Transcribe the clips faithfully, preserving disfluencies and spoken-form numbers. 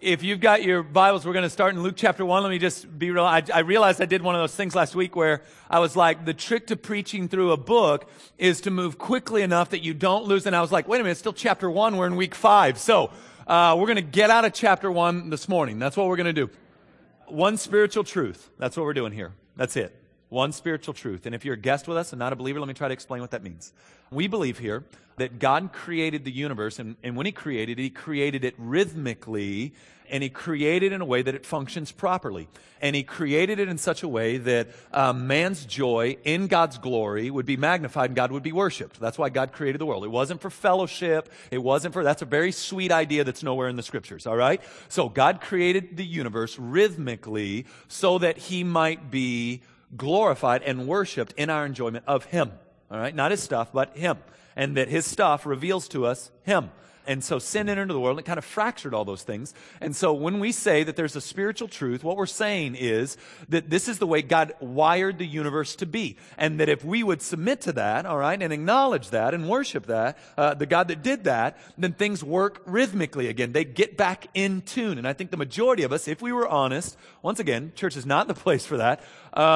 If you've got your Bibles, we're going to start in Luke chapter one. Let me just be real. I, I realized I did one of those things last week where I was like, the trick to preaching through a book is to move quickly enough that you don't lose. And I was like, wait a minute, it's still chapter one. We're in week five. So uh, we're going to get out of chapter one this morning. That's what we're going to do. One spiritual truth. That's what we're doing here. That's it. One spiritual truth. And if you're a guest with us and not a believer, let me try to explain what that means. We believe here that God created the universe, and, and when He created it, He created it rhythmically, and He created it in a way that it functions properly. And He created it in such a way that uh, man's joy in God's glory would be magnified and God would be worshiped. That's why God created the world. It wasn't for fellowship. It wasn't for, that's a very sweet idea that's nowhere in the Scriptures, all right? So God created the universe rhythmically so that He might be glorified and worshiped in our enjoyment of Him, all right? Not His stuff, but Him. And that His stuff reveals to us Him. And so sin entered into the world, and it kind of fractured all those things. And so when we say that there's a spiritual truth, what we're saying is that this is the way God wired the universe to be. And that if we would submit to that, all right, and acknowledge that and worship that, uh, the God that did that, then things work rhythmically again. They get back in tune. And I think the majority of us, if we were honest, once again, church is not the place for that,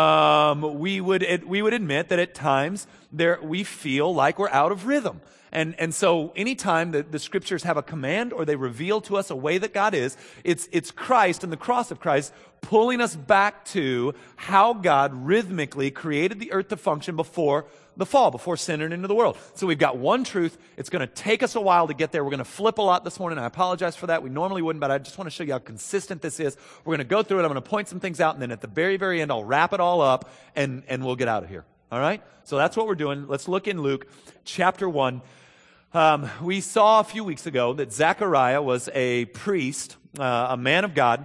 um, we would it, we would admit that at times there we feel like we're out of rhythm. And and so anytime that the Scriptures have a command or they reveal to us a way that God is, it's it's Christ and the cross of Christ pulling us back to how God rhythmically created the earth to function before the fall, before sin entered into the world. So we've got one truth. It's going to take us a while to get there. We're going to flip a lot this morning. I apologize for that. We normally wouldn't, but I just want to show you how consistent this is. We're going to go through it. I'm going to point some things out, and then at the very, very end, I'll wrap it all up, and, and we'll get out of here. All right? So that's what we're doing. Let's look in Luke chapter one. Um, we saw a few weeks ago that Zechariah was a priest, uh, a man of God,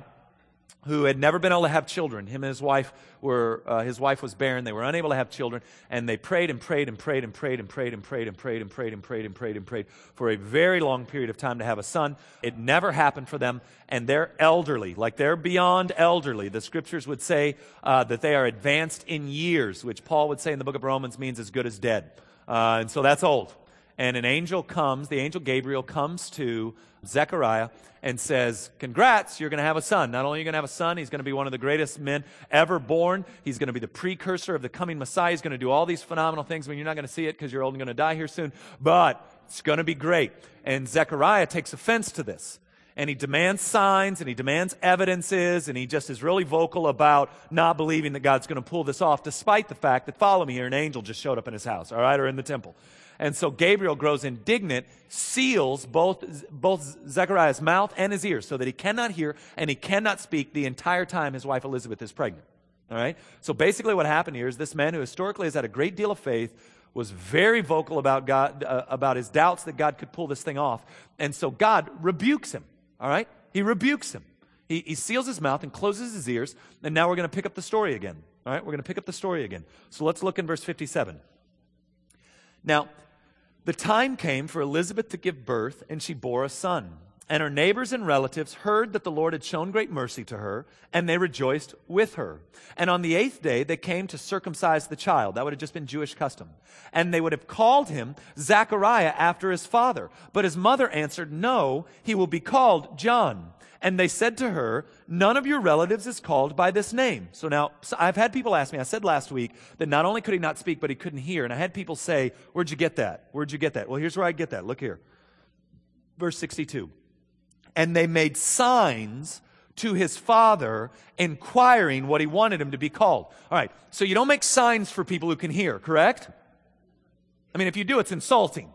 who had never been able to have children. Him and his wife were, uh, his wife was barren. They were unable to have children, and they prayed and prayed and prayed and prayed and prayed and prayed and prayed and prayed and prayed and prayed and prayed for a very long period of time to have a son. It never happened for them, and they're elderly, like they're beyond elderly. The Scriptures would say uh, that they are advanced in years, which Paul would say in the book of Romans means as good as dead. Uh, and so that's old. And an angel comes, the angel Gabriel comes to Zechariah and says, congrats, you're going to have a son. Not only are you going to have a son, he's going to be one of the greatest men ever born. He's going to be the precursor of the coming Messiah. He's going to do all these phenomenal things. I mean, you're not going to see it because you're old and going to die here soon, but it's going to be great. And Zechariah takes offense to this. And he demands signs, and he demands evidences, and he just is really vocal about not believing that God's going to pull this off, despite the fact that, follow me here, an angel just showed up in his house, all right, or in the temple. And so Gabriel grows indignant, seals both, both Zechariah's mouth and his ears so that he cannot hear and he cannot speak the entire time his wife Elizabeth is pregnant. All right? So basically what happened here is this man who historically has had a great deal of faith was very vocal about God, uh, about his doubts that God could pull this thing off. And so God rebukes him. All right? He rebukes him. He, he seals his mouth and closes his ears. And now we're going to pick up the story again. All right? We're going to pick up the story again. So let's look in verse fifty-seven. Now, the time came for Elizabeth to give birth, and she bore a son. And her neighbors and relatives heard that the Lord had shown great mercy to her, and they rejoiced with her. And on the eighth day, they came to circumcise the child. That would have just been Jewish custom. And they would have called him Zechariah after his father. But his mother answered, no, he will be called John. And they said to her, none of your relatives is called by this name. So now, so I've had people ask me, I said last week that not only could he not speak, but he couldn't hear. And I had people say, where'd you get that? Where'd you get that? Well, here's where I get that. Look here. Verse sixty-two. And they made signs to his father, inquiring what he wanted him to be called. All right, so you don't make signs for people who can hear, correct? I mean, if you do, it's insulting.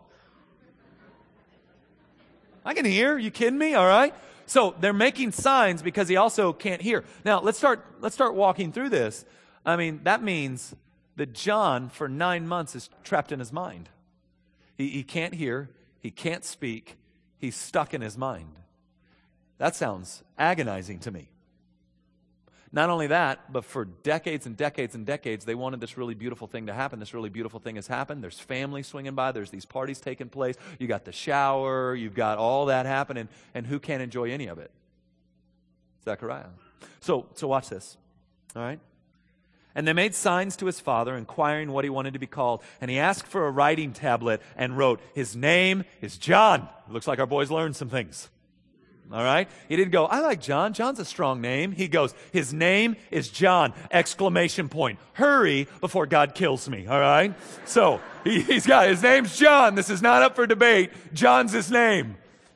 I can hear. You kidding me? All right. So they're making signs because he also can't hear. Now, let's start, let's start walking through this. I mean, that means that John, for nine months, is trapped in his mind. He, he can't hear. He can't speak. He's stuck in his mind. That sounds agonizing to me. Not only that, but for decades and decades and decades, they wanted this really beautiful thing to happen. This really beautiful thing has happened. There's family swinging by. There's these parties taking place. You got the shower. You've got all that happening. And who can't enjoy any of it? Zechariah. So, so watch this. All right? And they made signs to his father, inquiring what he wanted to be called. And he asked for a writing tablet and wrote, his name is John. It looks like our boys learned some things. All right? He didn't go, I like John. John's a strong name. He goes, his name is John, exclamation point. Hurry before God kills me. All right? So he, he's got, his name's John. This is not up for debate. John's his name.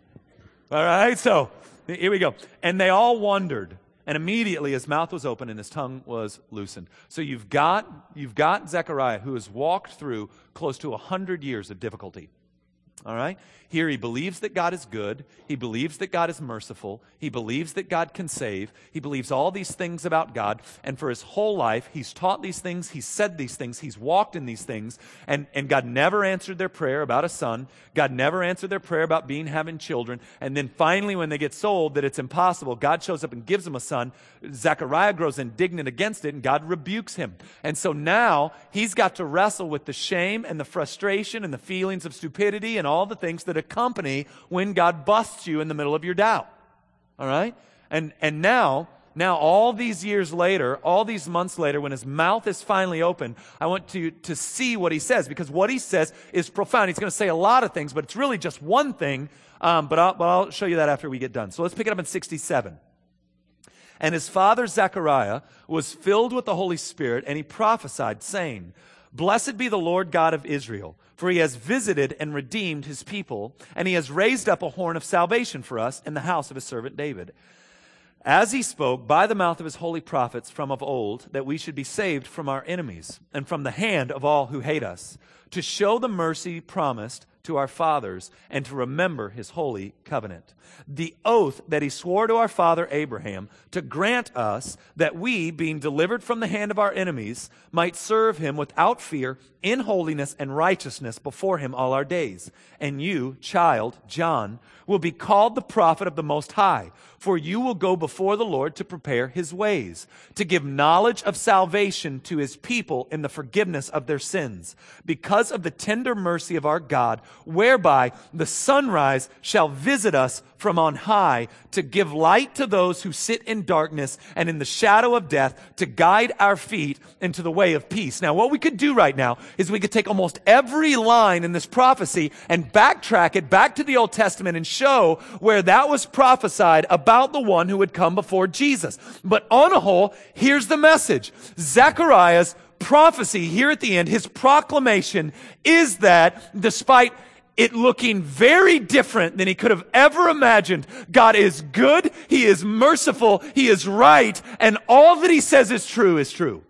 All right? So here we go. And they all wondered. And immediately his mouth was open and his tongue was loosened. So you've got, you've got Zechariah who has walked through close to a hundred years of difficulty. All right? Here he believes that God is good. He believes that God is merciful. He believes that God can save. He believes all these things about God. And for his whole life, he's taught these things. He's said these things. He's walked in these things. And, and God never answered their prayer about a son. God never answered their prayer about being having children. And then finally, when they get sold that it's impossible, God shows up and gives them a son. Zechariah grows indignant against it, and God rebukes him. And so now he's got to wrestle with the shame and the frustration and the feelings of stupidity and all the things that accompany when God busts you in the middle of your doubt. All right? And and now, now all these years later, all these months later, when his mouth is finally open, I want to, to see what he says, because what he says is profound. He's going to say a lot of things, but it's really just one thing, um, but, I'll, but I'll show you that after we get done. So let's pick it up in sixty-seven. And his father Zechariah was filled with the Holy Spirit, and he prophesied, saying, Blessed be the Lord God of Israel, for he has visited and redeemed his people, and he has raised up a horn of salvation for us in the house of his servant David. As he spoke by the mouth of his holy prophets from of old, that we should be saved from our enemies and from the hand of all who hate us, to show the mercy promised to our fathers and to remember his holy covenant. The oath that he swore to our father Abraham to grant us that we, being delivered from the hand of our enemies, might serve him without fear in holiness and righteousness before him all our days. And you, child, John, will be called the prophet of the Most High, for you will go before the Lord to prepare his ways, to give knowledge of salvation to his people in the forgiveness of their sins, because of the tender mercy of our God, whereby the sunrise shall visit us from on high, to give light to those who sit in darkness and in the shadow of death, to guide our feet into the way of peace. Now, what we could do right now is we could take almost every line in this prophecy and backtrack it back to the Old Testament and show where that was prophesied about the one who would come before Jesus. But on a whole, here's the message. Zechariah's prophecy here at the end, his proclamation, is that despite it looking very different than he could have ever imagined, God is good, he is merciful, he is right, and all that he says is true is true.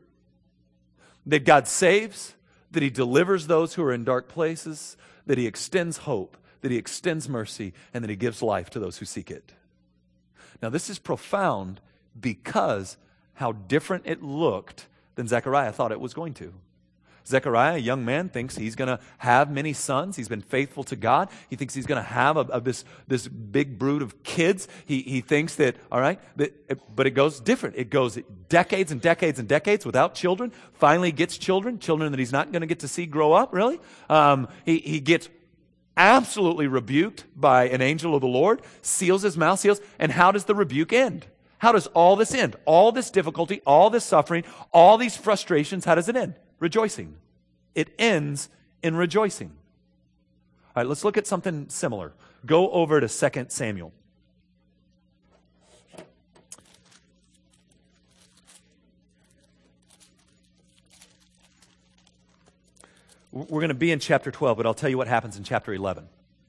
That God saves, that he delivers those who are in dark places, that he extends hope, that he extends mercy, and that he gives life to those who seek it. Now, this is profound because how different it looked than Zechariah thought it was going to. Zechariah, a young man, thinks he's going to have many sons. He's been faithful to God. He thinks he's going to have a, a, this, this big brood of kids. He, he thinks that, all right, that, but it goes different. It goes decades and decades and decades without children. Finally gets children, children that he's not going to get to see grow up, really. Um, he, he gets absolutely rebuked by an angel of the Lord, seals his mouth, seals. And how does the rebuke end? How does all this end? All this difficulty, all this suffering, all these frustrations, how does it end? Rejoicing. It ends in rejoicing. All right, let's look at something similar. Go over to Second Samuel. We're going to be in chapter twelve, but I'll tell you what happens in chapter eleven.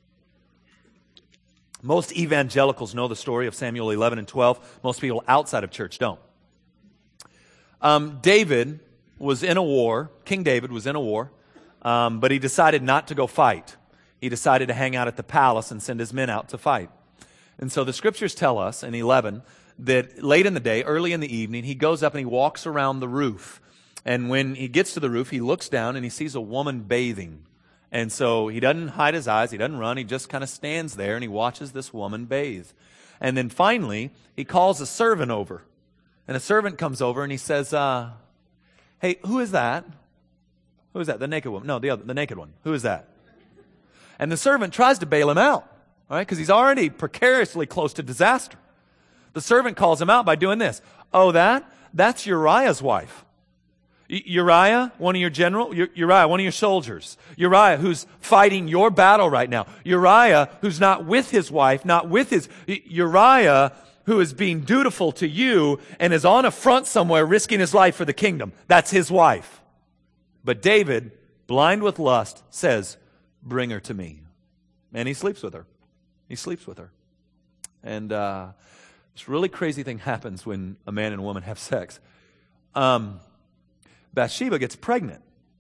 Most evangelicals know the story of Samuel eleven and twelve. Most people outside of church don't. Um, David was in a war. King David was in a war, um, but he decided not to go fight. He decided to hang out at the palace and send his men out to fight. And so the scriptures tell us in eleven that late in the day, early in the evening, he goes up and he walks around the roof. And when he gets to the roof, he looks down and he sees a woman bathing. And so he doesn't hide his eyes, he doesn't run, he just kind of stands there and he watches this woman bathe. And then finally, he calls a servant over. And a servant comes over and he says, uh, hey, who is that? Who is that? The naked woman. No, the other, the naked one. Who is that? And the servant tries to bail him out, all right, because he's already precariously close to disaster. The servant calls him out by doing this. Oh, that? That's Uriah's wife. Uriah, one of your general, Uriah, one of your soldiers. Uriah, who's fighting your battle right now. Uriah, who's not with his wife, not with his, Uriah, who is being dutiful to you and is on a front somewhere risking his life for the kingdom. That's his wife. But David, blind with lust, says, bring her to me. And he sleeps with her. He sleeps with her. And uh, this really crazy thing happens when a man and a woman have sex. Um... Bathsheba gets pregnant.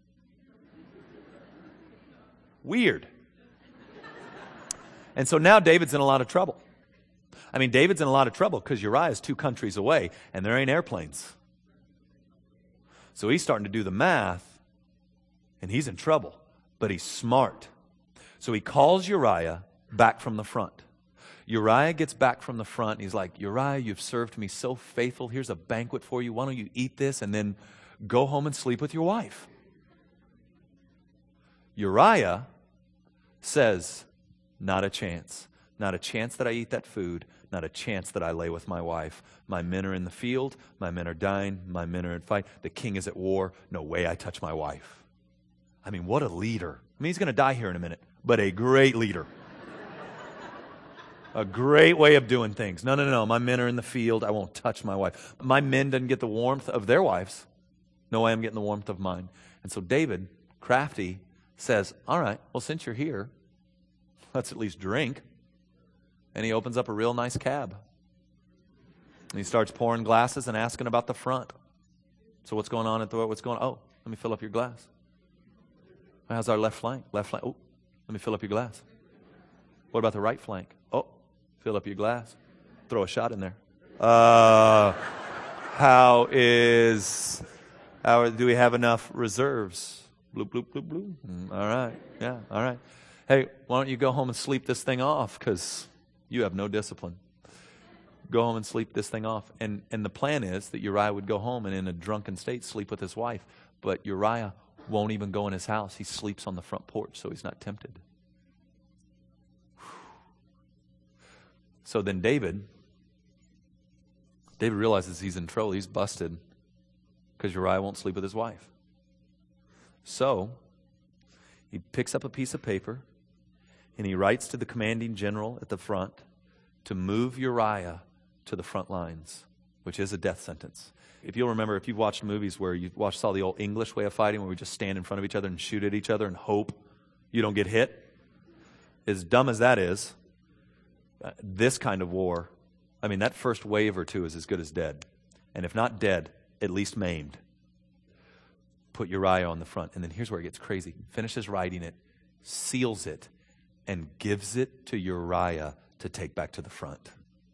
Weird. And so now David's in a lot of trouble. I mean, David's in a lot of trouble because Uriah is two countries away and there ain't airplanes. So he's starting to do the math and he's in trouble, but he's smart. So he calls Uriah back from the front. Uriah gets back from the front and he's like, Uriah, you've served me so faithful. Here's a banquet for you. Why don't you eat this and then go home and sleep with your wife? Uriah says, not a chance. Not a chance that I eat that food. Not a chance that I lay with my wife. My men are in the field. My men are dying. My men are in fight. The king is at war. No way I touch my wife. I mean, what a leader. I mean, he's going to die here in a minute, but a great leader. A great way of doing things. No, no, no. My men are in the field. I won't touch my wife. My men didn't get the warmth of their wives. No way I'm getting the warmth of mine. And so David, crafty, says, all right, well, since you're here, let's at least drink. And he opens up a real nice cab. And he starts pouring glasses and asking about the front. So what's going on at the, what's going on? Oh, let me fill up your glass. How's our left flank? Left flank. Oh, let me fill up your glass. What about the right flank? Oh, fill up your glass. Throw a shot in there. Uh, how is... How, do we have enough reserves? Bloop, bloop, bloop, bloop. Mm, all right. Yeah, all right. Hey, why don't you go home and sleep this thing off? Because you have no discipline. Go home and sleep this thing off. And, and the plan is that Uriah would go home and in a drunken state sleep with his wife. But Uriah won't even go in his house. He sleeps on the front porch so he's not tempted. So then David, David realizes he's in trouble. He's busted. Because Uriah won't sleep with his wife. So, he picks up a piece of paper and he writes to the commanding general at the front to move Uriah to the front lines, which is a death sentence. If you'll remember, if you've watched movies where you watched all the old English way of fighting, where we just stand in front of each other and shoot at each other and hope you don't get hit, as dumb as that is, uh, this kind of war, I mean, that first wave or two is as good as dead. And if not dead, at least maimed. Put Uriah on the front. And then here's where it gets crazy. Finishes writing it, seals it, and gives it to Uriah to take back to the front.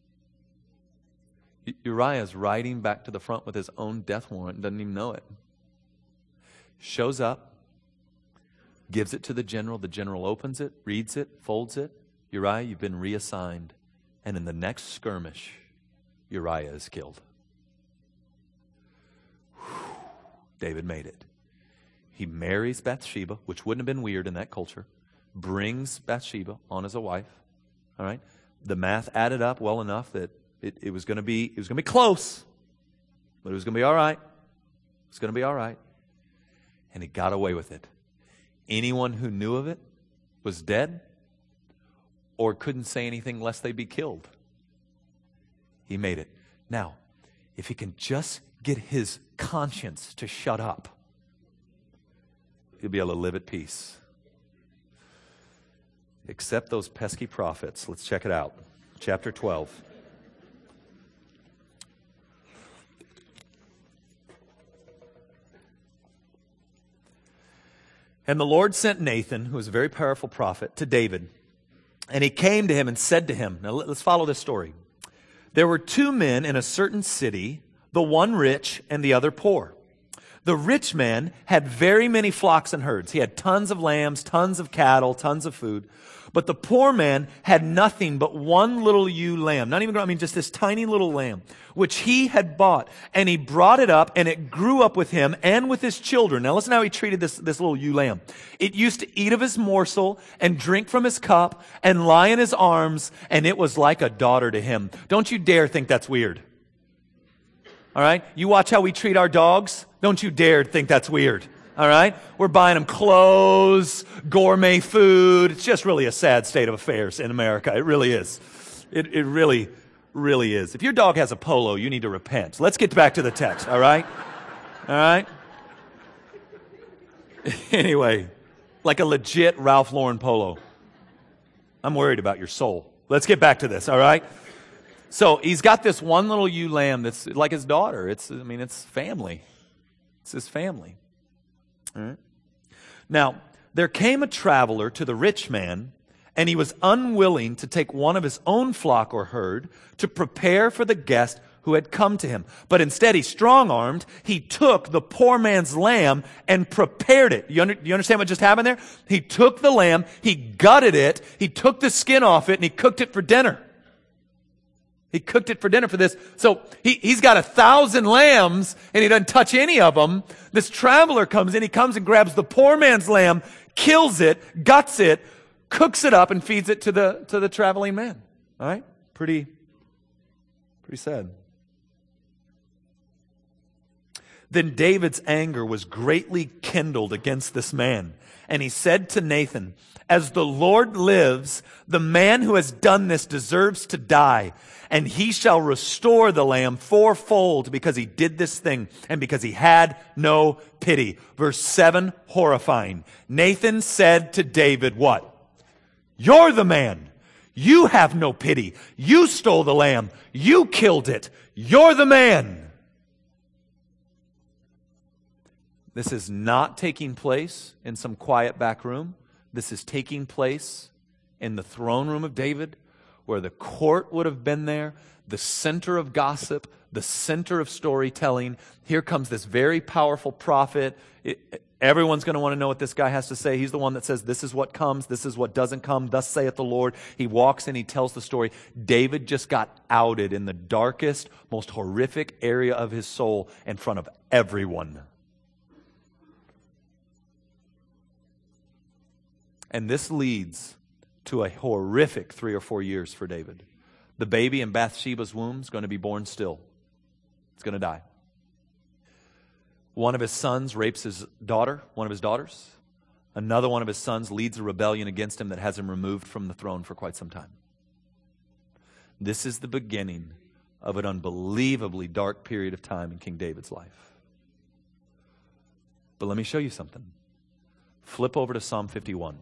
Uriah is riding back to the front with his own death warrant, doesn't even know it. Shows up, gives it to the general. The general opens it, reads it, folds it. Uriah, you've been reassigned. And in the next skirmish, Uriah is killed. David made it. He marries Bathsheba, which wouldn't have been weird in that culture. Brings Bathsheba on as a wife. All right. The math added up well enough that it, it was going to be it was going to be close, but it was going to be all right. It was going to be all right. And he got away with it. Anyone who knew of it was dead or couldn't say anything lest they be killed. He made it. Now, if he can just get his conscience to shut up, he'll be able to live at peace. Except those pesky prophets. Let's check it out. Chapter twelve. And the Lord sent Nathan, who was a very powerful prophet, to David. And he came to him and said to him, now let's follow this story. There were two men in a certain city, the one rich and the other poor. The rich man had very many flocks and herds. He had tons of lambs, tons of cattle, tons of food. But the poor man had nothing but one little ewe lamb. Not even, I mean, just this tiny little lamb, which he had bought. And he brought it up, and it grew up with him and with his children. Now listen how he treated this, this little ewe lamb. It used to eat of his morsel and drink from his cup and lie in his arms, and it was like a daughter to him. Don't you dare think that's weird. All right? You watch how we treat our dogs. Don't you dare think that's weird. All right? We're buying them clothes, gourmet food. It's just really a sad state of affairs in America. It really is. It, it really, really is. If your dog has a polo, you need to repent. Let's get back to the text, all right? All right? Anyway, like a legit Ralph Lauren polo. I'm worried about your soul. Let's get back to this, all right? So he's got this one little ewe lamb that's like his daughter. It's, I mean, it's family. It's his family. All right? Now, there came a traveler to the rich man, and he was unwilling to take one of his own flock or herd to prepare for the guest who had come to him. But instead, he strong-armed, he took the poor man's lamb and prepared it. You, under, you understand what just happened there? He took the lamb, he gutted it, he took the skin off it, and he cooked it for dinner. He cooked it for dinner for this. So he, he's got a thousand lambs, and he doesn't touch any of them. This traveler comes in, he comes and grabs the poor man's lamb, kills it, guts it, cooks it up, and feeds it to the, to the traveling man. All right? Pretty, pretty sad. Then David's anger was greatly kindled against this man. And he said to Nathan, "As the Lord lives, the man who has done this deserves to die. And he shall restore the lamb fourfold because he did this thing and because he had no pity." Verse seven, horrifying. Nathan said to David, what? "You're the man. You have no pity. You stole the lamb. You killed it. You're the man." This is not taking place in some quiet back room. This is taking place in the throne room of David, where the court would have been there, the center of gossip, the center of storytelling. Here comes this very powerful prophet. It, everyone's going to want to know what this guy has to say. He's the one that says, this is what comes, this is what doesn't come, thus saith the Lord. He walks in, he tells the story. David just got outed in the darkest, most horrific area of his soul in front of everyone. And this leads to a horrific three or four years for David. The baby in Bathsheba's womb is going to be born still. It's going to die. One of his sons rapes his daughter, one of his daughters. Another one of his sons leads a rebellion against him that has him removed from the throne for quite some time. This is the beginning of an unbelievably dark period of time in King David's life. But let me show you something. Flip over to Psalm fifty-one.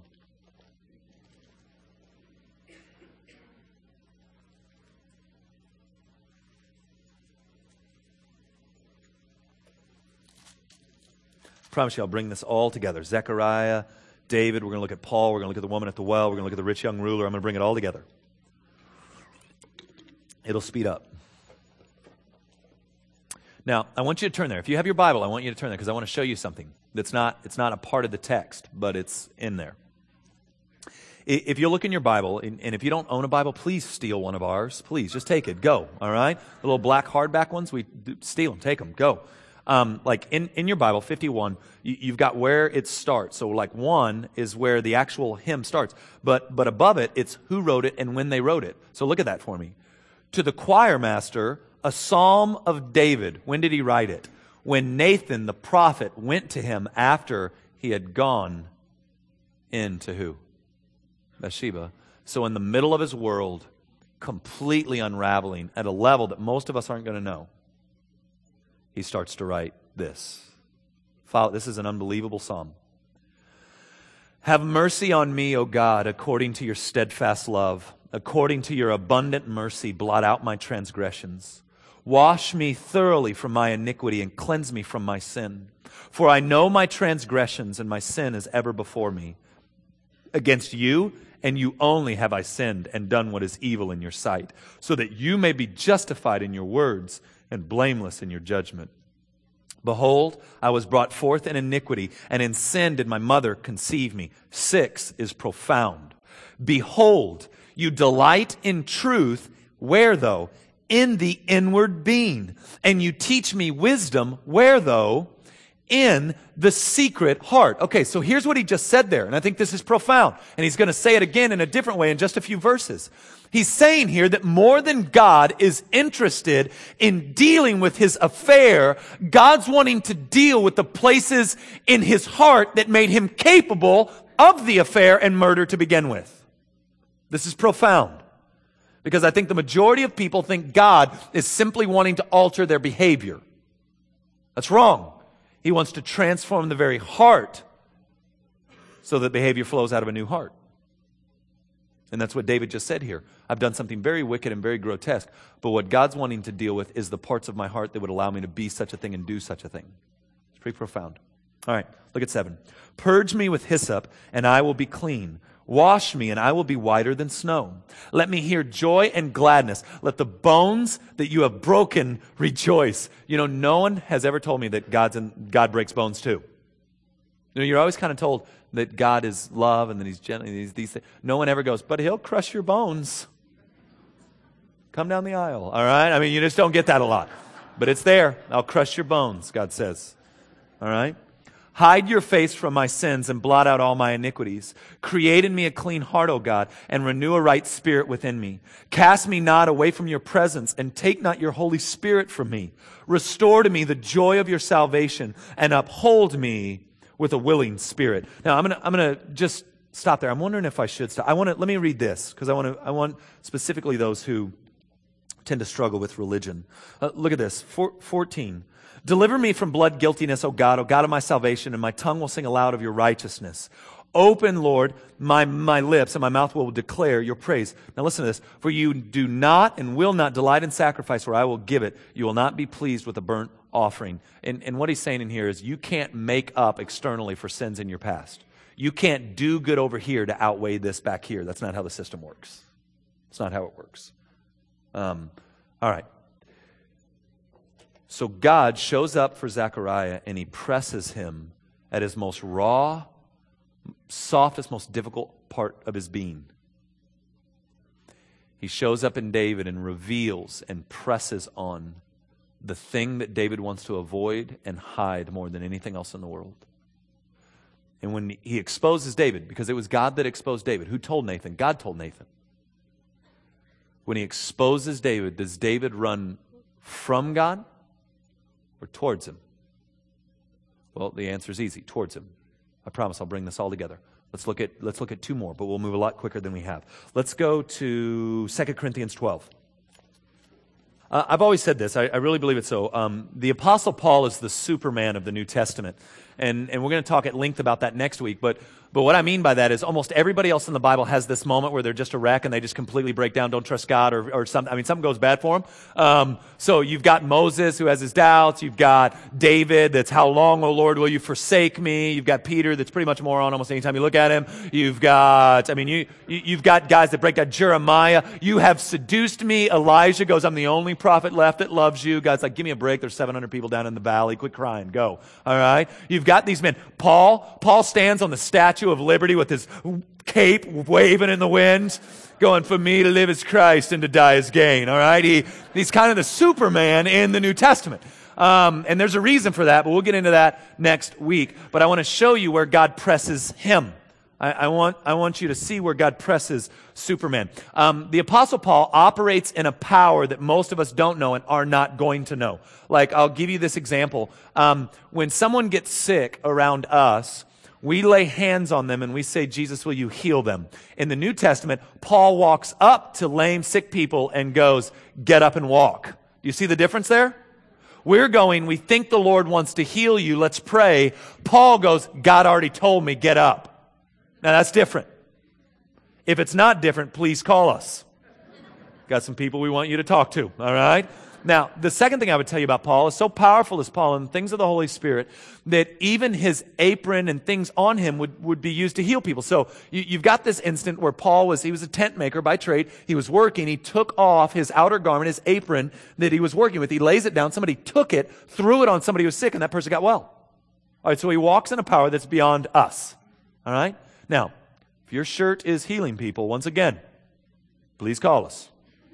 I promise you I'll bring this all together. Zechariah, David, we're going to look at Paul, we're going to look at the woman at the well, we're going to look at the rich young ruler. I'm going to bring it all together. It'll speed up. Now, I want you to turn there. If you have your Bible, I want you to turn there because I want to show you something that's not, it's not a part of the text, but it's in there. If you look in your Bible, and if you don't own a Bible, please steal one of ours. Please, just take it. Go, all right? The little black hardback ones, we steal them. Take them. Go. Um, like in, in your Bible, fifty-one, you, you've got where it starts. So like one is where the actual hymn starts. But, but above it, it's who wrote it and when they wrote it. So look at that for me. To the choir master, a psalm of David. When did he write it? When Nathan, the prophet, went to him after he had gone into who? Bathsheba. So in the middle of his world, completely unraveling at a level that most of us aren't going to know, he starts to write this. This is an unbelievable psalm. "Have mercy on me, O God, according to your steadfast love. According to your abundant mercy, blot out my transgressions. Wash me thoroughly from my iniquity and cleanse me from my sin. For I know my transgressions and my sin is ever before me. Against you and you only have I sinned and done what is evil in your sight, so that you may be justified in your words and blameless in your judgment. Behold, I was brought forth in iniquity, and in sin did my mother conceive me." Six is profound. "Behold, you delight in truth." Where though? "In the inward being. And you teach me wisdom." Where though? in the secret heart. Okay, so here's what he just said there, and I think this is profound. And he's going to say it again in a different way in just a few verses. He's saying here that more than God is interested in dealing with his affair, God's wanting to deal with the places in his heart that made him capable of the affair and murder to begin with. This is profound. Because I think the majority of people think God is simply wanting to alter their behavior. That's wrong. He wants to transform the very heart so that behavior flows out of a new heart. And that's what David just said here. I've done something very wicked and very grotesque, but what God's wanting to deal with is the parts of my heart that would allow me to be such a thing and do such a thing. It's pretty profound. All right, look at seven. Purge me with hyssop, and I will be clean. Wash me, and I will be whiter than snow. Let me hear joy and gladness. Let the bones that you have broken rejoice. You know, no one has ever told me that God's in, God breaks bones too. You know, you're always kind of told that God is love and that he's gentle. These, these things. No one ever goes, but he'll crush your bones. Come down the aisle, all right? I mean, you just don't get that a lot. But it's there. I'll crush your bones, God says. All right? Hide your face from my sins and blot out all my iniquities. Create in me a clean heart, O God, and renew a right spirit within me. Cast me not away from your presence, and take not your Holy Spirit from me. Restore to me the joy of your salvation, and uphold me with a willing spirit. Now, I'm gonna, I'm gonna just stop there. I'm wondering if I should stop. I want to, let me read this, because I want to, I want specifically those who tend to struggle with religion. Uh, look at this, Four, fourteen. Deliver me from blood guiltiness, O God, O God of my salvation, and my tongue will sing aloud of your righteousness. Open, Lord, my, my lips, and my mouth will declare your praise. Now listen to this. For you do not and will not delight in sacrifice, or I will give it. You will not be pleased with a burnt offering. And, and what he's saying in here is you can't make up externally for sins in your past. You can't do good over here to outweigh this back here. That's not how the system works. It's not how it works. Um, all right. So God shows up for Zechariah and he presses him at his most raw, softest, most difficult part of his being. He shows up in David and reveals and presses on the thing that David wants to avoid and hide more than anything else in the world. And when he exposes David, because it was God that exposed David. Who told Nathan? God told Nathan. When he exposes David, does David run from God or towards him? Well, the answer is easy, towards him. I promise I'll bring this all together. Let's look at let's look at two more, but we'll move a lot quicker than we have. Let's go to Second Corinthians twelve. Uh, I've always said this. I, I really believe it so. Um, the Apostle Paul is the Superman of the New Testament. And, and we're going to talk at length about that next week. But, but what I mean by that is almost everybody else in the Bible has this moment where they're just a wreck and they just completely break down, don't trust God, or, or something. I mean, something goes bad for them. Um, so you've got Moses who has his doubts. You've got David that's, how long, O Lord, will you forsake me? You've got Peter that's pretty much a moron almost anytime you look at him. You've got, I mean, you, you, you've got guys that break down. Jeremiah, you have seduced me. Elijah goes, I'm the only prophet left that loves you. God's like, give me a break. There's seven hundred people down in the valley. Quit crying. Go. All right. You've got these men. Paul, Paul stands on the Statue of Liberty with his cape waving in the wind, going, for me to live is Christ and to die is gain. All right. He, he's kind of the Superman in the New Testament. Um, and there's a reason for that, but we'll get into that next week. But I want to show you where God presses him. I, I want I want you to see where God presses Superman. Um, the Apostle Paul operates in a power that most of us don't know and are not going to know. Like, I'll give you this example. Um, when someone gets sick around us, we lay hands on them and we say, Jesus, will you heal them? In the New Testament, Paul walks up to lame, sick people and goes, get up and walk. Do you see the difference there? We're going, we think the Lord wants to heal you, let's pray. Paul goes, God already told me, get up. Now that's different. If it's not different, please call us. Got some people we want you to talk to, all right? Now, the second thing I would tell you about Paul is so powerful is Paul in the things of the Holy Spirit that even his apron and things on him would, would be used to heal people. So you, you've got this instant where Paul was, he was a tent maker by trade. He was working. He took off his outer garment, his apron that he was working with. He lays it down. Somebody took it, threw it on somebody who was sick, and that person got well. All right, so he walks in a power that's beyond us. All right? Now, if your shirt is healing people, once again, please call us.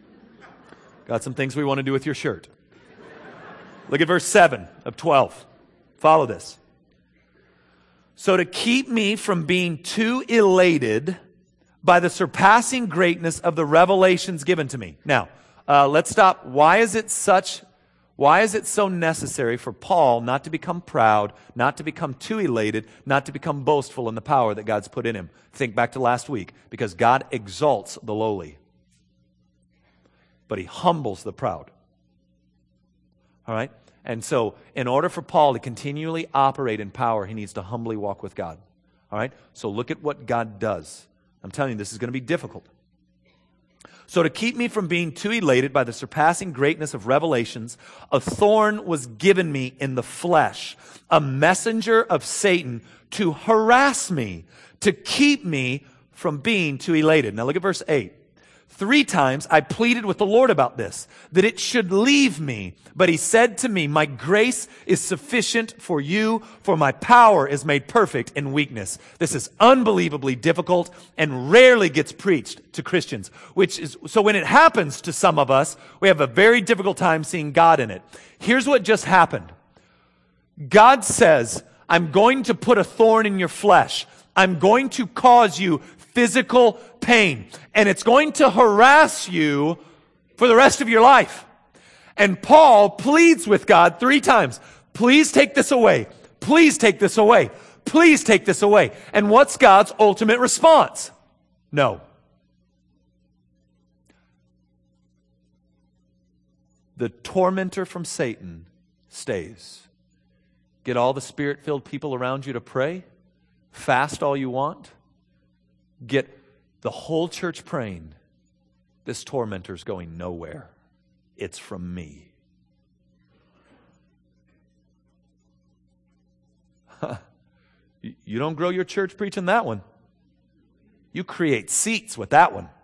Got some things we want to do with your shirt. Look at verse seven of twelve. Follow this. So to keep me from being too elated by the surpassing greatness of the revelations given to me. Now, uh, let's stop. Why is it such, why is it so necessary for Paul not to become proud, not to become too elated, not to become boastful in the power that God's put in him? Think back to last week. Because God exalts the lowly, but he humbles the proud. All right? And so, in order for Paul to continually operate in power, he needs to humbly walk with God. All right? So look at what God does. I'm telling you, this is going to be difficult. So to keep me from being too elated by the surpassing greatness of revelations, a thorn was given me in the flesh, a messenger of Satan to harass me, to keep me from being too elated. Now look at verse eight. Three times I pleaded with the Lord about this, that it should leave me. But he said to me, my grace is sufficient for you, for my power is made perfect in weakness. This is unbelievably difficult and rarely gets preached to Christians, which is, so when it happens to some of us, we have a very difficult time seeing God in it. Here's what just happened. God says, I'm going to put a thorn in your flesh. I'm going to cause you physical pain. And it's going to harass you for the rest of your life. And Paul pleads with God three times. Please take this away. Please take this away. Please take this away. And what's God's ultimate response? No. The tormentor from Satan stays. Get all the Spirit-filled people around you to pray. Fast all you want. Get the whole church praying. This tormentor's going nowhere. It's from me. You don't grow your church preaching that one. You create seats with that one.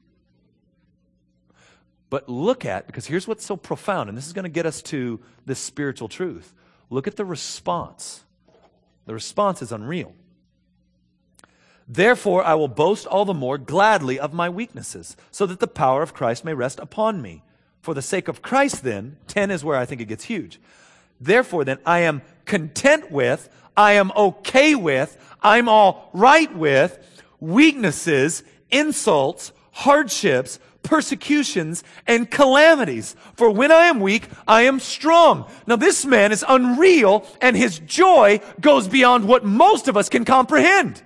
But look at, because here's what's so profound, and this is going to get us to this spiritual truth. Look at the response. The response is unreal. Therefore, I will boast all the more gladly of my weaknesses, so that the power of Christ may rest upon me. For the sake of Christ, then, ten is where I think it gets huge. Therefore, then, I am content with, I am okay with, I'm all right with weaknesses, insults, hardships, persecutions, and calamities. For when I am weak, I am strong. Now, this man is unreal, and his joy goes beyond what most of us can comprehend.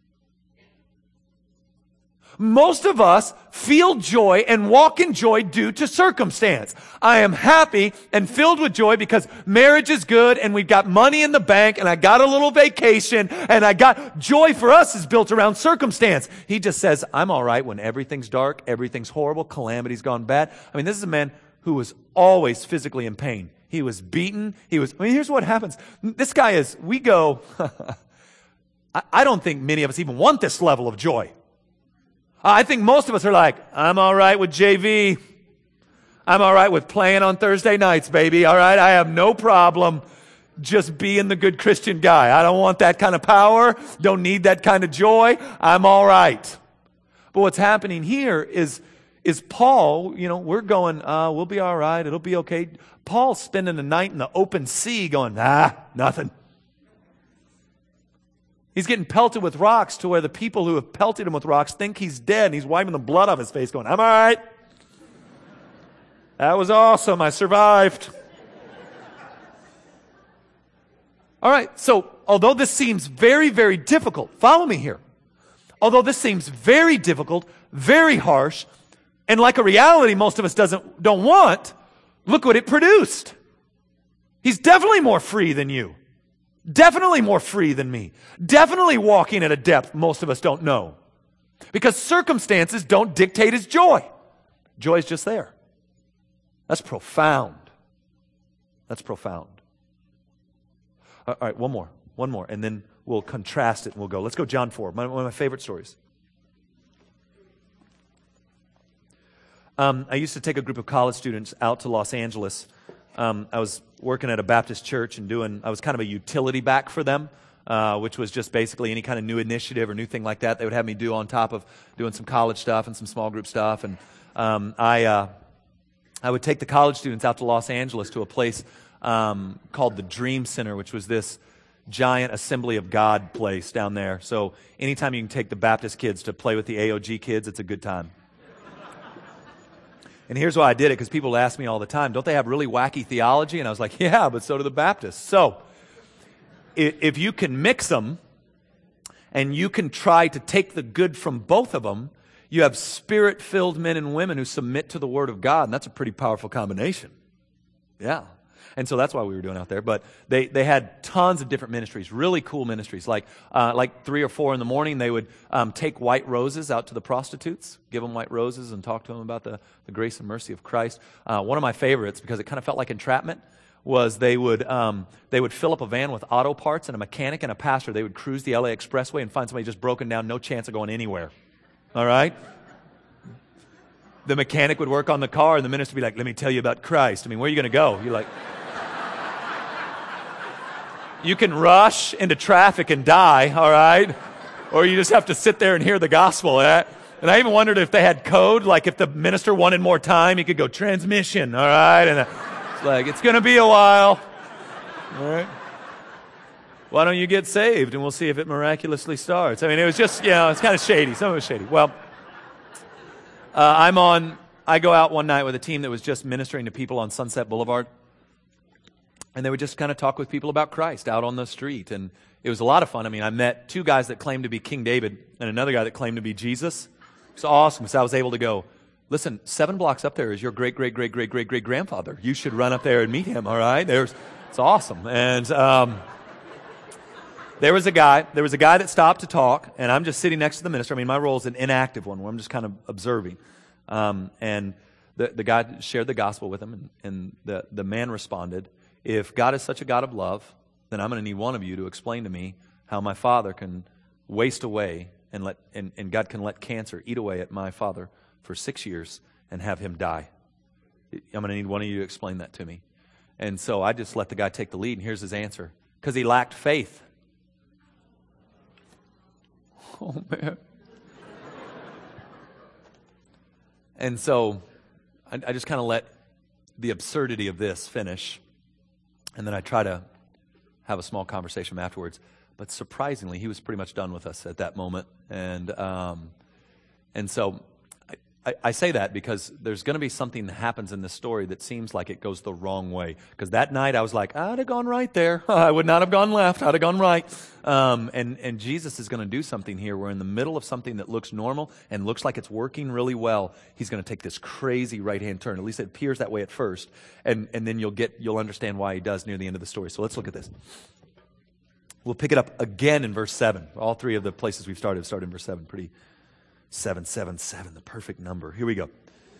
Most of us feel joy and walk in joy due to circumstance. I am happy and filled with joy because marriage is good and we've got money in the bank and I got a little vacation and I got joy for us is built around circumstance. He just says, I'm all right when everything's dark, everything's horrible, calamity's gone bad. I mean, this is a man who was always physically in pain. He was beaten. He was, I mean, here's what happens. This guy is, we go, I, I don't think many of us even want this level of joy. I think most of us are like, I'm all right with J V. I'm all right with playing on Thursday nights, baby. All right, I have no problem just being the good Christian guy. I don't want that kind of power. Don't need that kind of joy. I'm all right. But what's happening here is, is Paul, you know, we're going, uh, we'll be all right. It'll be okay. Paul's spending the night in the open sea going, ah, nothing. He's getting pelted with rocks to where the people who have pelted him with rocks think he's dead, and he's wiping the blood off his face going, I'm all right. That was awesome. I survived. All right, so although this seems very, very difficult, follow me here. Although this seems very difficult, very harsh, and like a reality most of us doesn't don't want, look what it produced. He's definitely more free than you. Definitely more free than me. Definitely walking at a depth most of us don't know. Because circumstances don't dictate his joy. Joy is just there. That's profound. That's profound. All right, one more. One more. And then we'll contrast it and we'll go. Let's go John four, one of my favorite stories. Um, I used to take a group of college students out to Los Angeles. Um, I was working at a Baptist church and doing, I was kind of a utility back for them, uh, which was just basically any kind of new initiative or new thing like that they would have me do on top of doing some college stuff and some small group stuff. And um, I uh, I would take the college students out to Los Angeles to a place um, called the Dream Center, which was this giant Assembly of God place down there. So anytime you can take the Baptist kids to play with the A O G kids, it's a good time. And here's why I did it, because people ask me all the time, don't they have really wacky theology? And I was like, yeah, but so do the Baptists. So if you can mix them and you can try to take the good from both of them, you have spirit-filled men and women who submit to the Word of God, and that's a pretty powerful combination. Yeah. And so that's why we were doing out there. But they, they had tons of different ministries, really cool ministries. Like uh, like three or four in the morning, they would um, take white roses out to the prostitutes, give them white roses and talk to them about the, the grace and mercy of Christ. Uh, one of my favorites, because it kind of felt like entrapment, was they would um, they would fill up a van with auto parts and a mechanic and a pastor. They would cruise the L A Expressway and find somebody just broken down, no chance of going anywhere. All right? The mechanic would work on the car, and the minister would be like, let me tell you about Christ. I mean, where are you going to go? You're like... You can rush into traffic and die, all right? Or you just have to sit there and hear the gospel. Eh? And I even wondered if they had code, like if the minister wanted more time, he could go, transmission, all right? And it's like, it's going to be a while, all right? Why don't you get saved, and we'll see if it miraculously starts. I mean, it was just, you know, it's kind of shady. Some of it was shady. Well, uh, I'm on, I go out one night with a team that was just ministering to people on Sunset Boulevard. And they would just kind of talk with people about Christ out on the street. And it was a lot of fun. I mean, I met two guys that claimed to be King David and another guy that claimed to be Jesus. It's awesome because I was able to go, listen, seven blocks up there is your great, great, great, great, great, great grandfather. You should run up there and meet him, all right? There's, it's awesome. And um, there was a guy, there was a guy that stopped to talk, and I'm just sitting next to the minister. I mean, my role is an inactive one where I'm just kind of observing. Um, and the, the guy shared the gospel with him, and, and the, the man responded, if God is such a God of love, then I'm going to need one of you to explain to me how my father can waste away and let and, and God can let cancer eat away at my father for six years and have him die. I'm going to need one of you to explain that to me. And so I just let the guy take the lead, and here's his answer. Because he lacked faith. Oh, man. And so I, I just kind of let the absurdity of this finish. And then I try to have a small conversation afterwards. But surprisingly, he was pretty much done with us at that moment. And um, and so I, I say that because there's going to be something that happens in this story that seems like it goes the wrong way. Because that night I was like, I'd have gone right there. I would not have gone left. I'd have gone right. Um, and, and Jesus is going to do something here. We're in the middle of something that looks normal and looks like it's working really well. He's going to take this crazy right-hand turn. At least it appears that way at first. And, and then you'll get you'll understand why he does near the end of the story. So let's look at this. We'll pick it up again in verse seven. All three of the places we've started start in verse seven. Pretty seven, seven, seven, the perfect number. Here we go.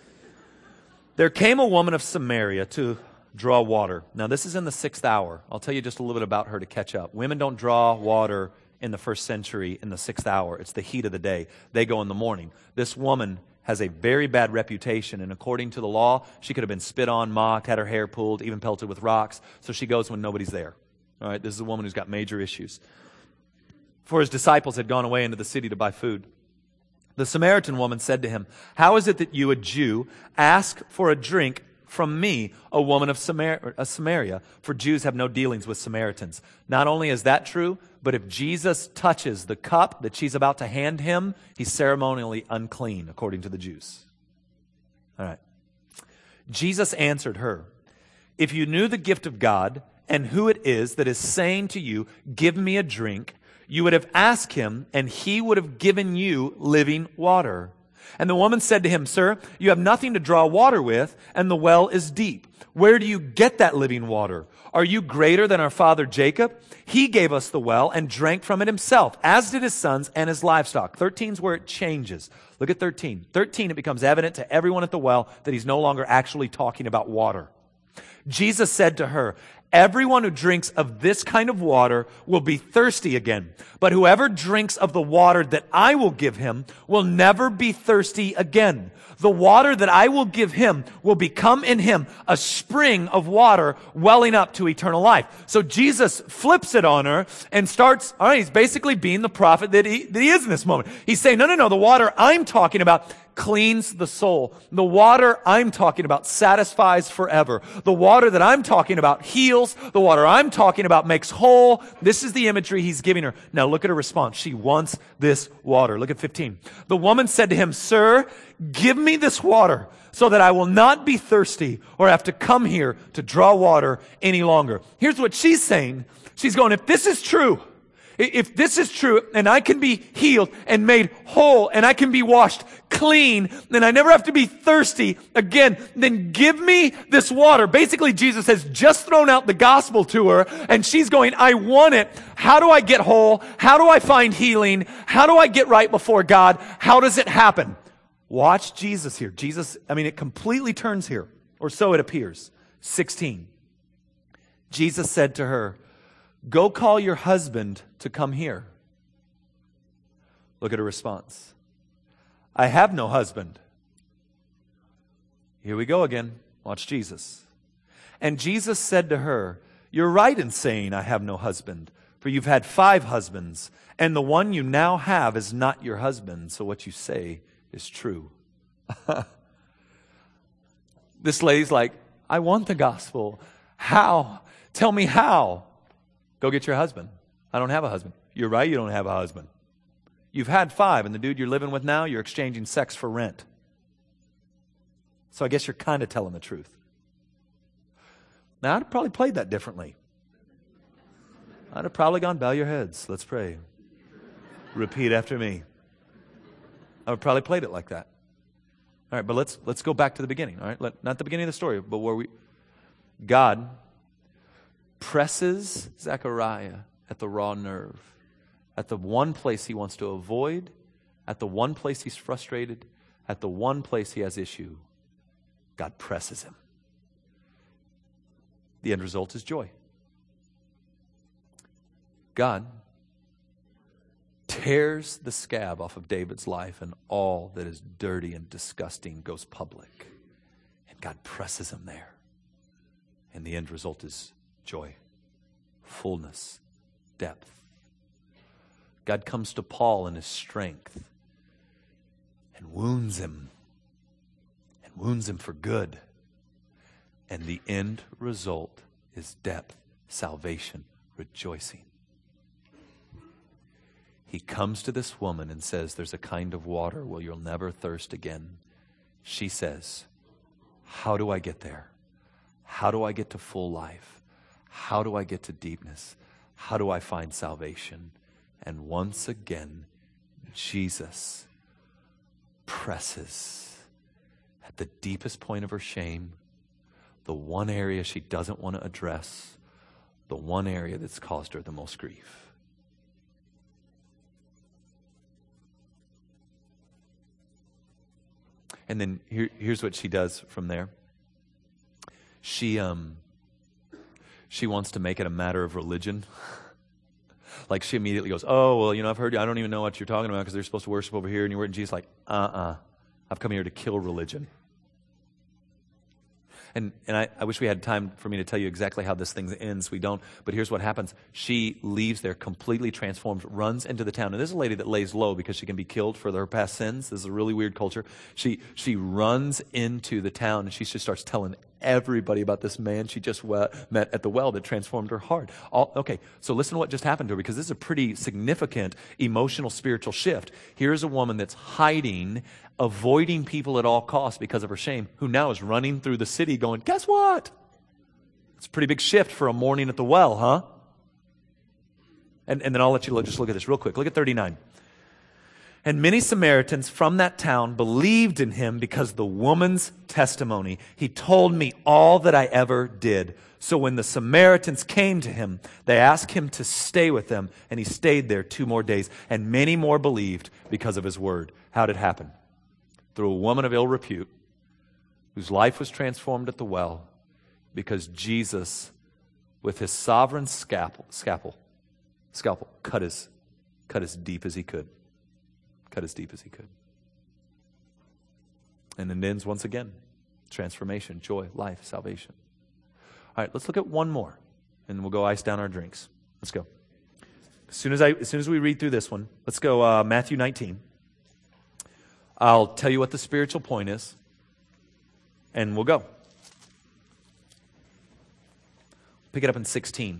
There came a woman of Samaria to draw water. Now, this is in the sixth hour. I'll tell you just a little bit about her to catch up. Women don't draw water in the first century in the sixth hour. It's the heat of the day. They go in the morning. This woman has a very bad reputation, and according to the law, she could have been spit on, mocked, had her hair pulled, even pelted with rocks. So she goes when nobody's there. All right, this is a woman who's got major issues. For his disciples had gone away into the city to buy food. The Samaritan woman said to him, "How is it that you, a Jew, ask for a drink from me, a woman of Samar- a Samaria? For Jews have no dealings with Samaritans." Not only is that true, but if Jesus touches the cup that she's about to hand him, he's ceremonially unclean, according to the Jews. All right. Jesus answered her, "If you knew the gift of God and who it is that is saying to you, 'Give me a drink,' you would have asked him, and he would have given you living water." And the woman said to him, "Sir, you have nothing to draw water with, and the well is deep. Where do you get that living water? Are you greater than our father Jacob? He gave us the well and drank from it himself, as did his sons and his livestock." thirteen is where it changes. Look at thirteen. thirteen, it becomes evident to everyone at the well that he's no longer actually talking about water. Jesus said to her, "Everyone who drinks of this kind of water will be thirsty again. But whoever drinks of the water that I will give him will never be thirsty again. The water that I will give him will become in him a spring of water welling up to eternal life." So Jesus flips it on her and starts, all right, he's basically being the prophet that he, that he is in this moment. He's saying, no, no, no, the water I'm talking about cleans the soul. The water I'm talking about satisfies forever. The water that I'm talking about heals. The water I'm talking about makes whole. This is the imagery he's giving her. Now look at her response. She wants this water. Look at fifteen. The woman said to him, "Sir, give me this water so that I will not be thirsty or have to come here to draw water any longer." Here's what she's saying. She's going, if this is true, if this is true and I can be healed and made whole and I can be washed clean and I never have to be thirsty again, then give me this water. Basically, Jesus has just thrown out the gospel to her and she's going, I want it. How do I get whole? How do I find healing? How do I get right before God? How does it happen? Watch Jesus here. Jesus, I mean, it completely turns here, or so it appears. sixteen. Jesus said to her, "Go call your husband to come here." Look at her response. "I have no husband." Here we go again. Watch Jesus. And Jesus said to her, "You're right in saying, 'I have no husband,' for you've had five husbands, and the one you now have is not your husband. So what you say is true." This lady's like, I want the gospel. How? Tell me how. Go get your husband. I don't have a husband. You're right, you don't have a husband. You've had five, and the dude you're living with now, you're exchanging sex for rent. So I guess you're kind of telling the truth. Now, I'd have probably played that differently. I'd have probably gone, bow your heads. Let's pray. Repeat after me. I would probably played it like that. All right, but let's let's go back to the beginning. All right, Let, not the beginning of the story, but where we, God presses Zechariah at the raw nerve, at the one place he wants to avoid, at the one place he's frustrated, at the one place he has issue. God presses him. The end result is joy. God tears the scab off of David's life, and all that is dirty and disgusting goes public. And God presses him there. And the end result is joy, fullness, depth. God comes to Paul in his strength and wounds him, and wounds him for good. And the end result is depth, salvation, rejoicing. He comes to this woman and says, there's a kind of water where you'll never thirst again. She says, how do I get there? How do I get to full life? How do I get to deepness? How do I find salvation? And once again, Jesus presses at the deepest point of her shame, the one area she doesn't want to address, the one area that's caused her the most grief. And then here, here's what she does from there. She um, she wants to make it a matter of religion. Like she immediately goes, oh, well, you know, I've heard you. I don't even know what you're talking about because they're supposed to worship over here. And you're and Jesus like, uh-uh. I've come here to kill religion. And and I, I wish we had time for me to tell you exactly how this thing ends. We don't. But here's what happens. She leaves there completely transformed, runs into the town. And this is a lady that lays low because she can be killed for her past sins. This is a really weird culture. She she runs into the town and she just starts telling everybody about this man she just we- met at the well that transformed her heart. All, okay, so listen to what just happened to her because this is a pretty significant emotional, spiritual shift. Here's a woman that's hiding, avoiding people at all costs because of her shame, who now is running through the city going, guess what? It's a pretty big shift for a morning at the well, huh? And, and then I'll let you look, just look at this real quick. Look at thirty-nine. And many Samaritans from that town believed in him because of the woman's testimony. He told me all that I ever did. So when the Samaritans came to him, they asked him to stay with them, and he stayed there two more days. And many more believed because of his word. How did it happen? Through a woman of ill repute, whose life was transformed at the well, because Jesus, with his sovereign scalpel, scalpel, scalpel, cut as, cut as deep as he could. Cut as deep as he could. And it ends once again. Transformation, joy, life, salvation. All right, let's look at one more, and we'll go ice down our drinks. Let's go. As soon as I, as soon as we read through this one, let's go uh, Matthew nineteen. I'll tell you what the spiritual point is, and we'll go. Pick it up in sixteen.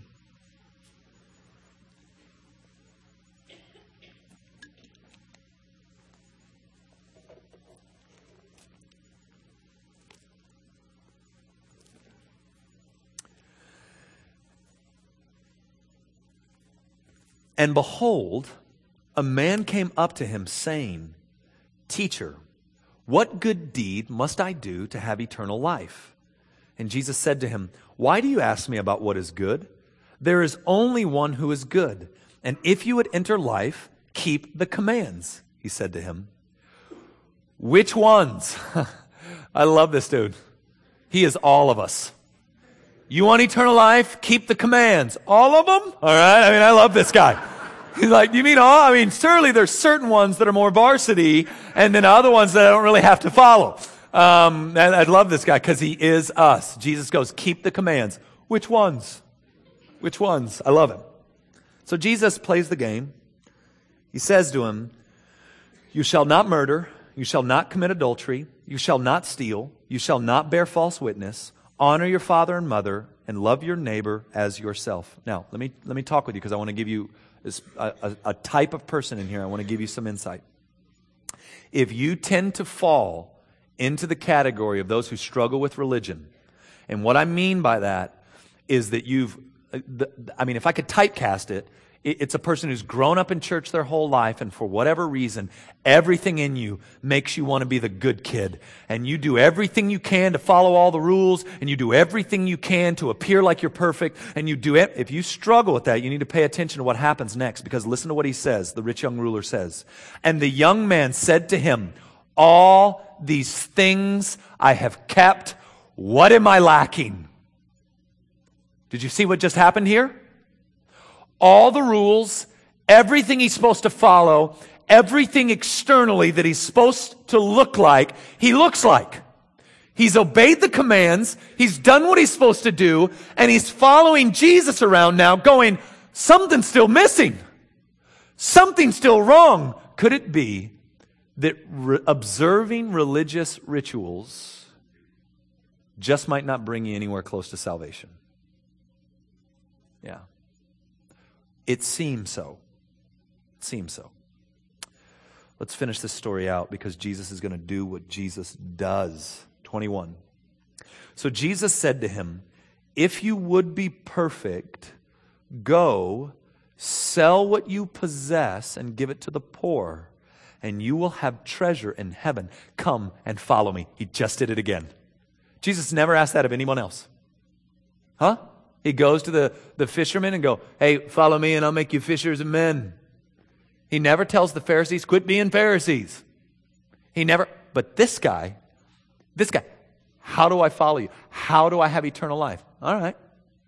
And behold, a man came up to him saying, Teacher, what good deed must I do to have eternal life? And Jesus said to him, Why do you ask me about what is good? There is only one who is good. And if you would enter life, keep the commands, he said to him. Which ones? I love this dude. He is all of us. You want eternal life? Keep the commands. All of them? All right. I mean, I love this guy. He's like, you mean all? I mean, certainly there's certain ones that are more varsity and then other ones that I don't really have to follow. Um, and I love this guy because he is us. Jesus goes, keep the commands. Which ones? Which ones? I love him. So Jesus plays the game. He says to him, you shall not murder. You shall not commit adultery. You shall not steal. You shall not bear false witness. Honor your father and mother, and love your neighbor as yourself. Now, let me let me talk with you because I want to give you this, a, a, a type of person in here. I want to give you some insight. If you tend to fall into the category of those who struggle with religion, and what I mean by that is that you've, I mean, if I could typecast it, it's a person who's grown up in church their whole life, and for whatever reason, everything in you makes you want to be the good kid. And you do everything you can to follow all the rules, and you do everything you can to appear like you're perfect, and you do it. If you struggle with that, you need to pay attention to what happens next, because listen to what he says, the rich young ruler says. And the young man said to him, all these things I have kept, what am I lacking? Did you see what just happened here? All the rules, everything he's supposed to follow, everything externally that he's supposed to look like, he looks like. He's obeyed the commands, he's done what he's supposed to do, and he's following Jesus around now going, something's still missing. Something's still wrong. Could it be that re- observing religious rituals just might not bring you anywhere close to salvation? Yeah. It seems so. It seems so. Let's finish this story out because Jesus is going to do what Jesus does. twenty-one. So Jesus said to him, if you would be perfect, go, sell what you possess and give it to the poor, and you will have treasure in heaven. Come and follow me. He just did it again. Jesus never asked that of anyone else. Huh? He goes to the, the fishermen and go, hey, follow me and I'll make you fishers of men. He never tells the Pharisees, quit being Pharisees. He never, but this guy, this guy, how do I follow you? How do I have eternal life? All right.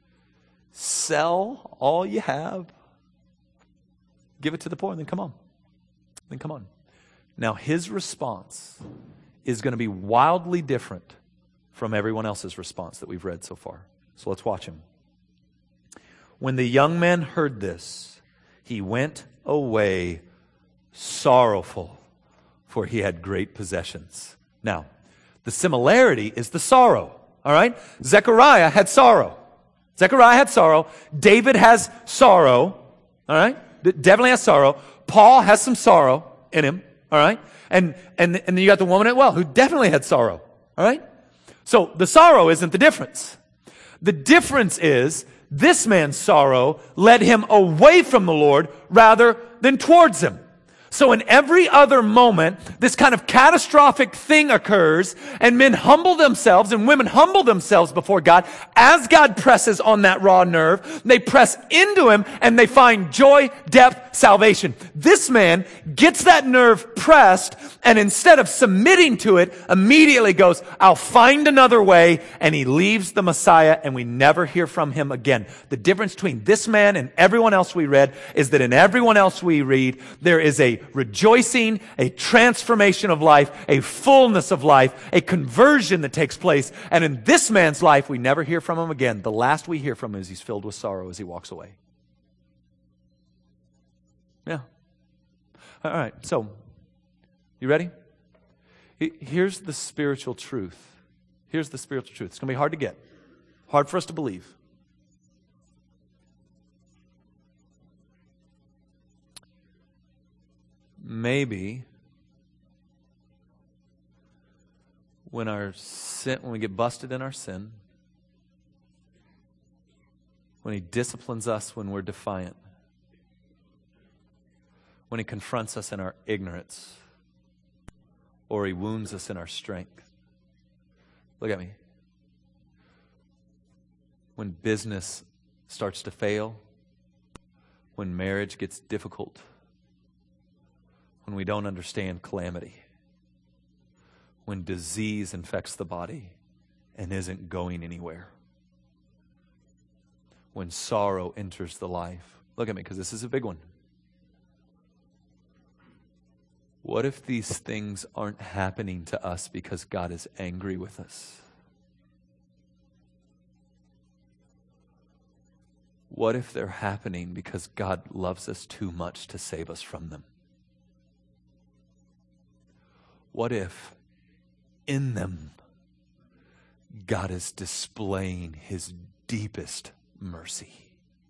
Sell all you have. Give it to the poor and then come on. Then come on. Now his response is going to be wildly different from everyone else's response that we've read so far. So let's watch him. When the young man heard this, he went away sorrowful, for he had great possessions. Now, the similarity is the sorrow, all right? Zechariah had sorrow. Zechariah had sorrow. David has sorrow, all right? Definitely has sorrow. Paul has some sorrow in him, all right? And, and, and then you got the woman at well, who definitely had sorrow, all right? So the sorrow isn't the difference. The difference is this man's sorrow led him away from the Lord rather than towards him. So in every other moment, this kind of catastrophic thing occurs, and men humble themselves and women humble themselves before God. As God presses on that raw nerve, they press into him and they find joy, depth, salvation. This man gets that nerve pressed, and instead of submitting to it, immediately goes, I'll find another way, and he leaves the Messiah, and we never hear from him again. The difference between this man and everyone else we read is that in everyone else we read, there is a rejoicing, a transformation of life, a fullness of life, a conversion that takes place. And in this man's life, we never hear from him again. The last we hear from him is he's filled with sorrow as he walks away. Yeah. All right. So, you ready? Here's the spiritual truth. Here's the spiritual truth. It's going to be hard to get. Hard for us to believe. Maybe when our sin, when we get busted in our sin, when He disciplines us when we're defiant, when He confronts us in our ignorance, or He wounds us in our strength. Look at me. When business starts to fail, when marriage gets difficult, when we don't understand calamity, when disease infects the body and isn't going anywhere, when sorrow enters the life. Look at me, because this is a big one. What if these things aren't happening to us because God is angry with us? What if they're happening because God loves us too much to save us from them? What if in them God is displaying His deepest mercy?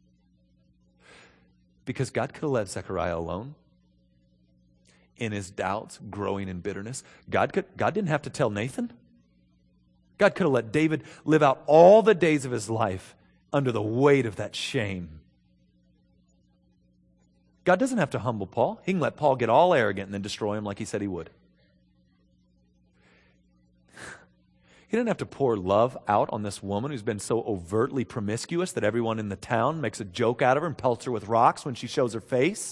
Because God could have let Zechariah alone in his doubts, growing in bitterness. God could, God didn't have to tell Nathan. God could have let David live out all the days of his life under the weight of that shame. God doesn't have to humble Paul. He can let Paul get all arrogant and then destroy him like He said He would. He didn't have to pour love out on this woman who's been so overtly promiscuous that everyone in the town makes a joke out of her and pelts her with rocks when she shows her face.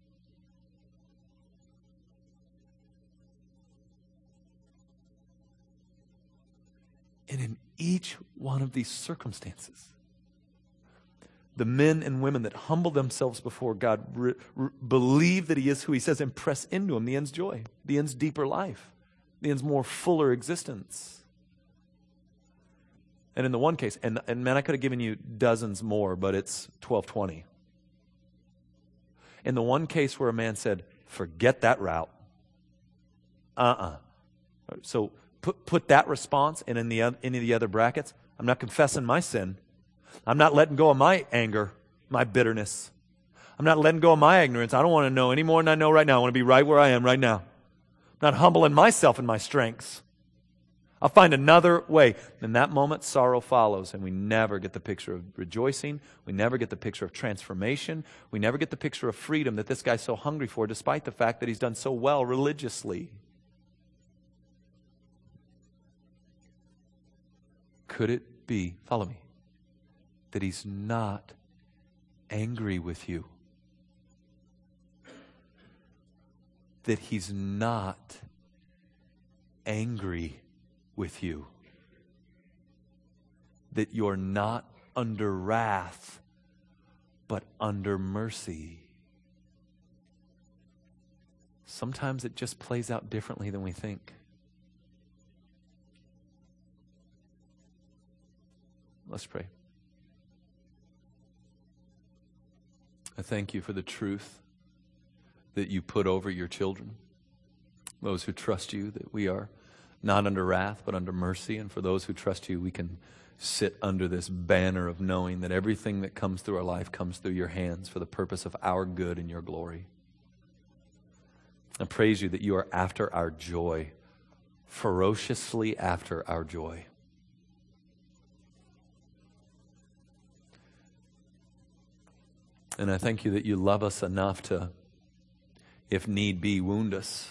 And in each one of these circumstances, the men and women that humble themselves before God re- re- believe that He is who He says and press into Him the end's joy, the end's deeper life, the end's more fuller existence. And in the one case, and, and man, I could have given you dozens more, but it's twelve twenty. In the one case where a man said, forget that route. Uh-uh. So put, put that response and in the any of the other brackets. I'm not confessing my sin. I'm not letting go of my anger, my bitterness. I'm not letting go of my ignorance. I don't want to know any more than I know right now. I want to be right where I am right now. I'm not humbling myself and my strengths. I'll find another way. In that moment, sorrow follows, and we never get the picture of rejoicing. We never get the picture of transformation. We never get the picture of freedom that this guy's so hungry for, despite the fact that he's done so well religiously. Could it be, follow me, that He's not angry with you? That He's not angry with you? That you're not under wrath, but under mercy? Sometimes it just plays out differently than we think. Let's pray. I thank You for the truth that You put over Your children, those who trust You, that we are not under wrath, but under mercy. And for those who trust You, we can sit under this banner of knowing that everything that comes through our life comes through Your hands for the purpose of our good and Your glory. I praise You that You are after our joy, ferociously after our joy. And I thank You that You love us enough to, if need be, wound us.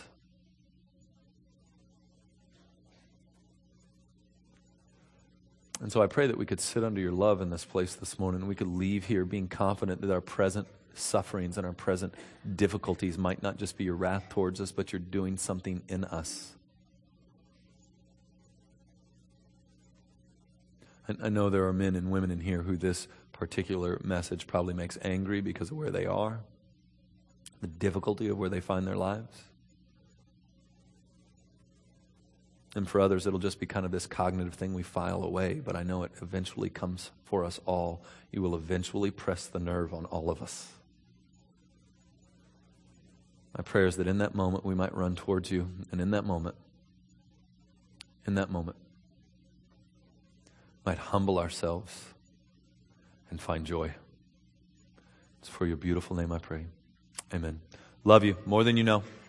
And so I pray that we could sit under Your love in this place this morning, and we could leave here being confident that our present sufferings and our present difficulties might not just be Your wrath towards us, but You're doing something in us. And I know there are men and women in here who this particular message probably makes angry because of where they are, the difficulty of where they find their lives. And for others, it'll just be kind of this cognitive thing we file away, but I know it eventually comes for us all. You will eventually press the nerve on all of us. My prayer is that in that moment we might run towards You, and in that moment in that moment. Might humble ourselves and find joy. It's for your beautiful name I pray. Amen. Love you more than you know.